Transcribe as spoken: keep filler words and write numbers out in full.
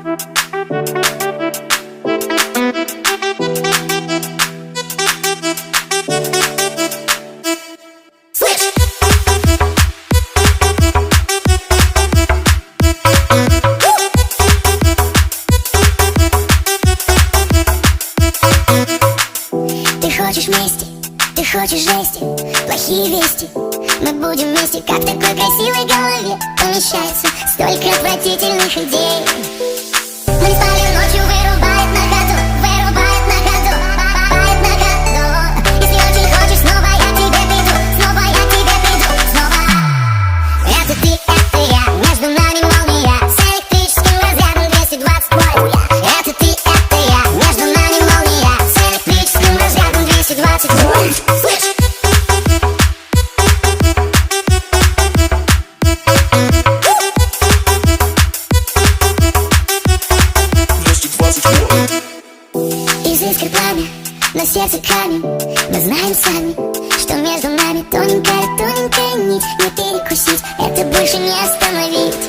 Хочешь вместе, ты хочешь жести, плохие вести. Мы будем вместе, как в такой красивой голове помещается столько отвратительных идей. Мы спали ночью, вырубает на ходу, вырубает на ходу, вырубает на ходу. Если очень хочешь, снова я к тебе приду, снова я к тебе приду, снова. Это ты, это я, между нами молния, с электрическим разрядом двести двадцать вольт. Это ты, это я, между нами молния, с электрическим разрядом двести двадцать вольт. Слышь! Из искр пламя, на сердце камень. Мы знаем сами, что между нами тоненькая, тоненькая нить. Не перекусить, это больше не остановить.